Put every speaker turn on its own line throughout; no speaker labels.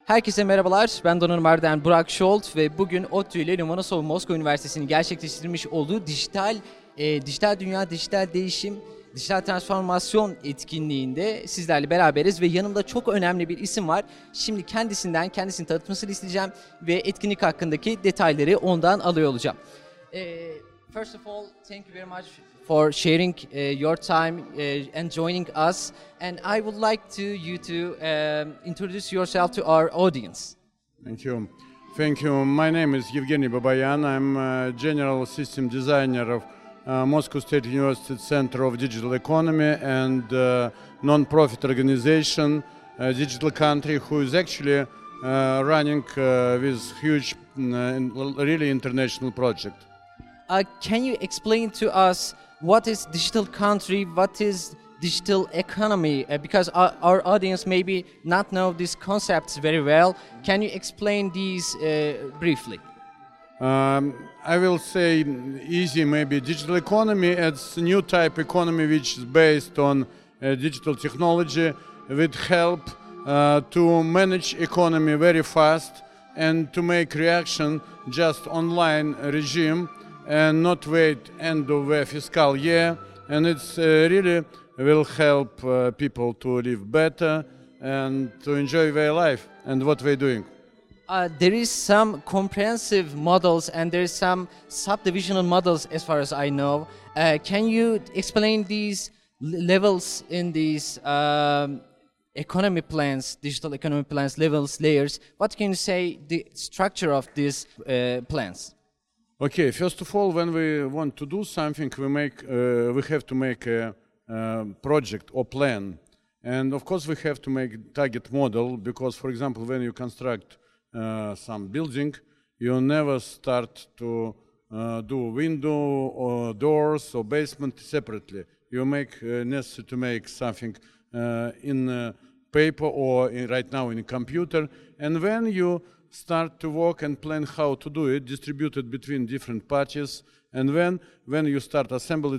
Herkese merhabalar, ben Donanım Burak Şolt ve bugün ODTÜ ile Lomonosov Moskova Üniversitesi'nin gerçekleştirmiş olduğu dijital dünya, dijital değişim, dijital transformasyon etkinliğinde sizlerle beraberiz ve yanımda çok önemli bir isim var. Şimdi kendisini tanıtmasını isteyeceğim ve etkinlik hakkındaki detayları ondan alıyor olacağım. First of all, thank you very much for sharing your time and joining us. And I would like you to introduce yourself to our audience.
Thank you. Thank you. My name is Evgeny Babayan. I'm a General System Designer of Moscow State University Center of Digital Economy and non-profit organization, Digital Country, who is actually running this huge, really international project.
Can you explain to us what is Digital Country, what is digital economy? Because our audience maybe not know these concepts very well. Can you explain these briefly?
I will say easy maybe. Digital economy, it's a new type economy which is based on digital technology with help to manage economy very fast and to make reaction just online regime and not wait end of the fiscal year. And it's really will help people to live better and to enjoy their life and what they're doing.
There is some comprehensive models and there is some subdivisional models as far as I know. Can you explain these levels in these economy plans, digital economy plans, levels, layers? What can you say the structure of these plans?
Okay, first of all, when we want to do something, we have to make a project or plan. And of course we have to make target model because, for example, when you construct some building, you never start to do window or doors or basement separately. You make necessary to make something in paper or right now in a computer. And when you start to work and plan how to do it, distribute it between different parties, and when you start assemble,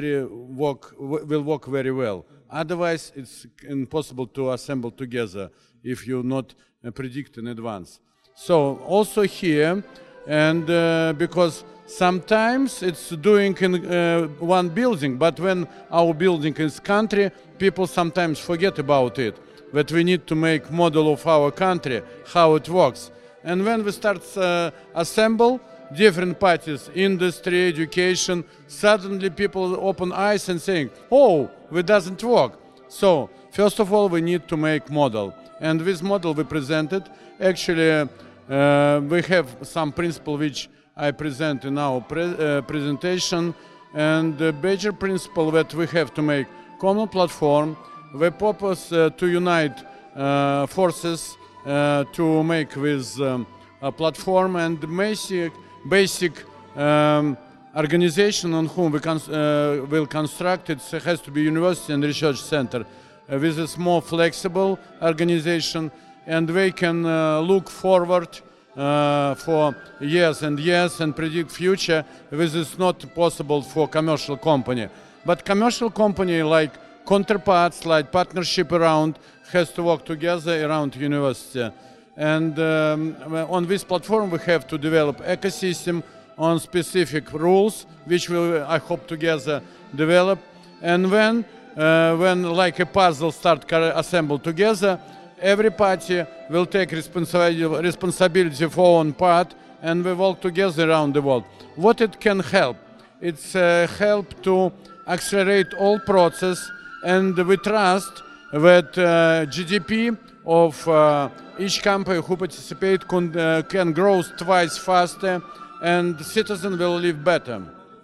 will work very well. Otherwise, it's impossible to assemble together if you not predict in advance. So also here, and because sometimes it's doing in one building, but when our building is country, people sometimes forget about it, that we need to make model of our country, how it works. And when we start assemble different parties, industry, education, suddenly people open eyes and saying, oh, it doesn't work. So first of all, we need to make model. And this model we presented, actually we have some principle which I present in our presentation. And the major principle that we have to make common platform, the purpose to unite forces to make this platform, and the basic organization on whom we will construct it has to be university and research center. With a more flexible organization, and they can look forward for years and years and predict future. This is not possible for commercial company. But commercial company like counterparts, like partnership around, has to work together around university. And on this platform we have to develop ecosystem on specific rules, which we will, I hope, together develop. And when like a puzzle start assembled together, every party will take responsibility for one part, and we work together around the world. What it can help? It's help to accelerate all process, and we trust that GDP of each company who participate can grow twice faster, and the citizen will live better.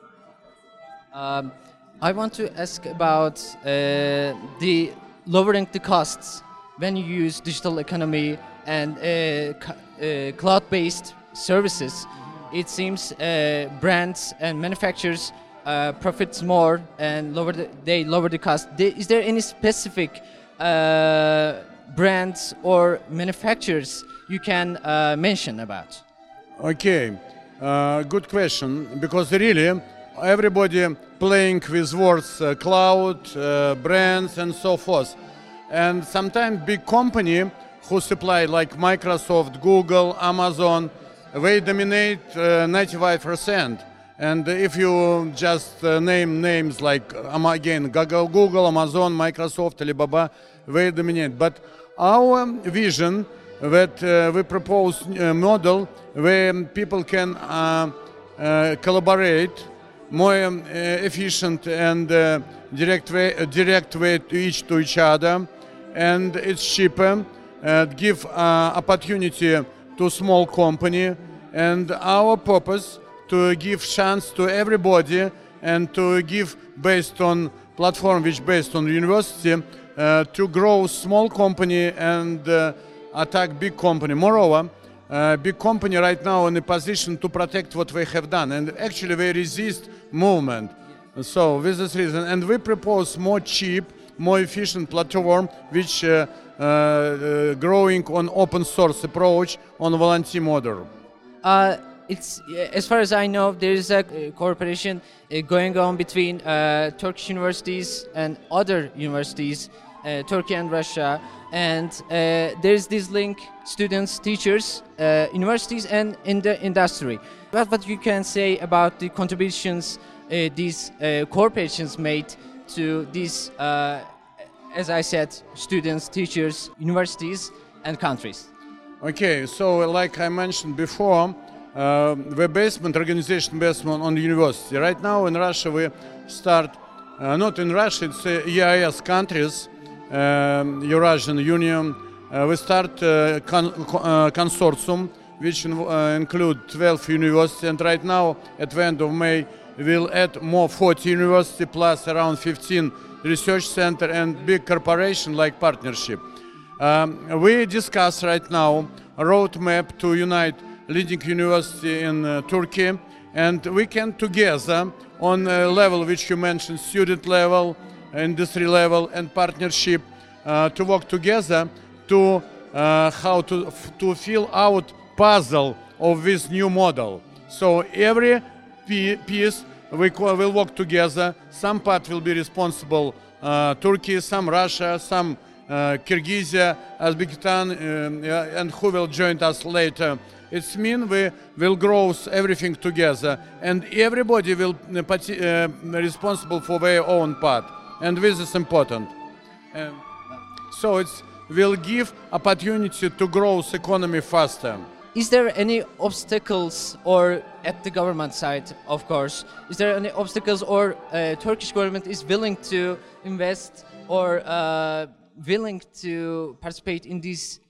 I want to ask about the lowering the costs when you use digital economy and cloud-based services. It seems brands and manufacturers profits more and they lower the cost. Is there any specific brands or manufacturers you can mention about?
Okay, good question, because really everybody playing with words cloud, brands and so forth. And sometimes big company who supply like Microsoft, Google, Amazon, they dominate 95%. And if you just name names like again Google, Amazon, Microsoft, Alibaba, they dominate. But our vision that we propose a model where people can collaborate more efficient and direct way to each other, and it's cheaper, give opportunity to small company, and our purpose to give chance to everybody and to give based on platform which based on university to grow small company and attack big company. Moreover, big company right now in a position to protect what they have done, and actually they resist movement. So with this reason, and we propose more cheap, more efficient platform which growing on open source approach on volunteer model.
It's as far as I know, there is a cooperation going on between Turkish universities and other universities, Turkey and Russia, and there is this link: students, teachers, universities, and in the industry. What you can say about the contributions these corporations made to these, as I said, students, teachers, universities, and countries?
Okay, so like I mentioned before, the basement organization basement on the university. Right now in Russia we start, not in Russia, it's EIS countries, Eurasian Union. We start consortium which include 12 universities, and right now at the end of May we'll add more 40 universities plus around 15 research center and big corporation like partnership. We discuss right now a roadmap to unite leading university in Turkey, and we can together on a level which you mentioned, student level, industry level, and partnership to work together to how to fill out puzzle of this new model. So every piece will work together. Some part will be responsible Turkey, some Russia, some Kyrgyzstan, Uzbekistan, and who will join us later. It means we will grow everything together, and everybody will be responsible for their own part, and this is important. So it will give opportunity to grow the economy faster.
Is there any obstacles, or at the government side, of course, is there any obstacles, or Turkish government is willing to invest or willing to participate in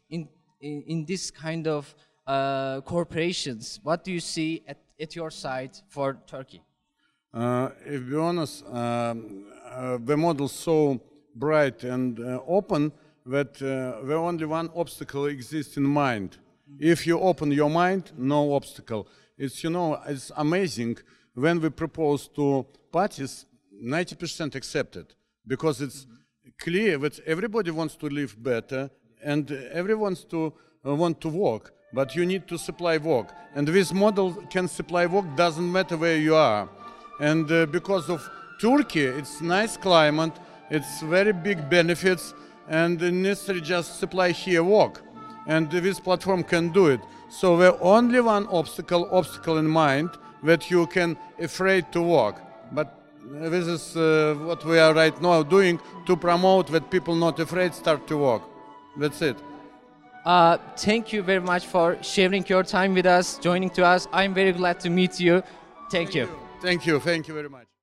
this kind of corporations? What do you see at your side for Turkey?
If be honest, the model is so bright and open that the only one obstacle exists in mind. If you open your mind, no obstacle. It's, you know, it's amazing when we propose to parties, 90% accepted, because it's clear that everybody wants to live better and everyone want to work, but you need to supply work. And this model can supply work, doesn't matter where you are. And because of Turkey, it's nice climate, it's very big benefits, and necessary just supply here work. And this platform can do it. So the only one obstacle in mind, that you can afraid to work. But this is what we are right now doing to promote that people not afraid start to work. That's it.
Thank you very much for sharing your time with us, joining to us. I'm very glad to meet you. Thank you.
Thank you very much.